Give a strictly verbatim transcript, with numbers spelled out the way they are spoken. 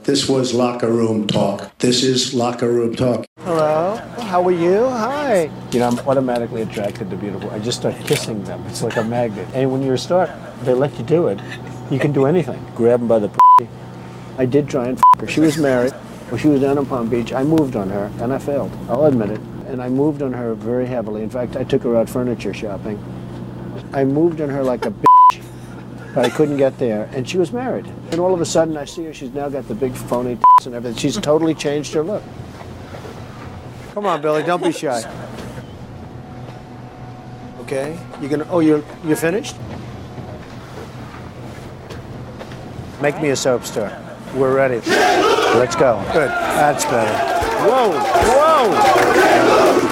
This was Locker Room Talk. This is Locker Room Talk. Hello. How are you? Hi. You know, I'm automatically attracted to beautiful. I just start kissing them. It's like a magnet. And when you're a star, they let you do it. You can do anything. Grab them by the p***. I did try and f*** her. She was married. When she was down in Palm Beach, I moved on her, and I failed. I'll admit it. And I moved on her very heavily. In fact, I took her out furniture shopping. I moved on her like a bitch, but I couldn't get there. And she was married. And all of a sudden, I see her. She's now got the big phony tits and everything. She's totally changed her look. Come on, Billy, don't be shy. Okay, you gonna? Oh, you're you're finished. Make me a soap star. We're ready. Let's go. Good. That's better. Whoa, whoa.